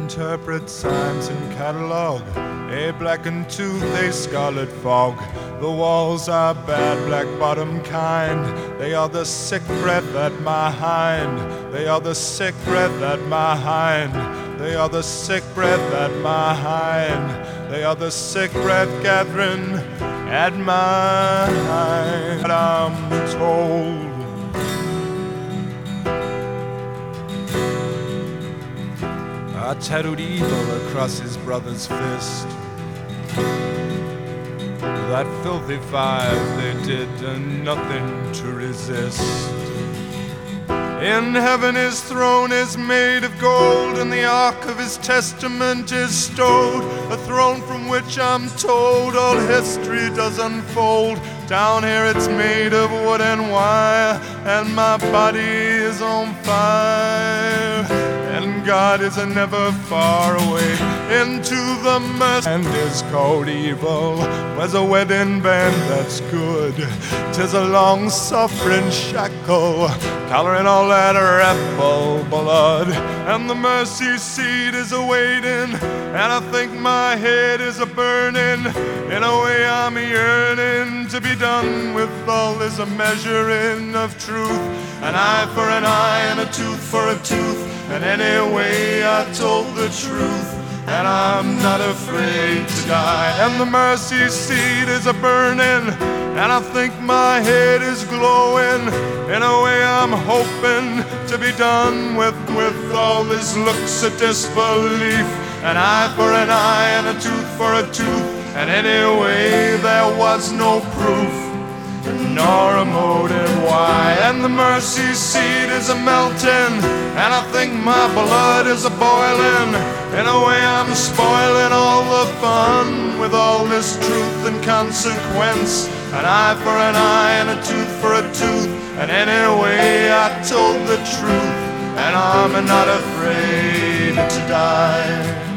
interpret signs and catalog, a blackened tooth, a scarlet fog. The walls are bad, black bottom kind. They are the sick breath at my hind. They are the sick breath at my hind. They are the sick breath at my hind. They are the sick breath gathering at my hind. I'm told I tattooed evil across his brother's fist. That filthy five, they did nothing to resist. In heaven his throne is made of gold, and the ark of his testament is stowed, a throne from which I'm told all history does unfold. Down here it's made of wood and wire, and my body is on fire, and God is never far away. Into the mercy and is called evil. Where's a wedding band that's good? 'Tis a long-suffering shackle, coloring all that rebel blood. And the mercy seat is awaiting, and I think my head is a-burning. In a way I'm yearning to be done with all this measuring of truth. An eye for an eye and a tooth for a tooth, and anyway I told the truth, and I'm not afraid to die. And the mercy seat is a-burning, and I think my head is glowing. In a way I'm hoping to be done with all this looks of disbelief. An eye for an eye and a tooth for a tooth, and anyway there was no proof, nor a motive why. And the mercy seat is a-melting, and I think my blood is a-boiling. In a way I'm spoiling all the fun with all this truth and consequence. An eye for an eye and a tooth for a tooth, and anyway I told the truth, and I'm not afraid to die.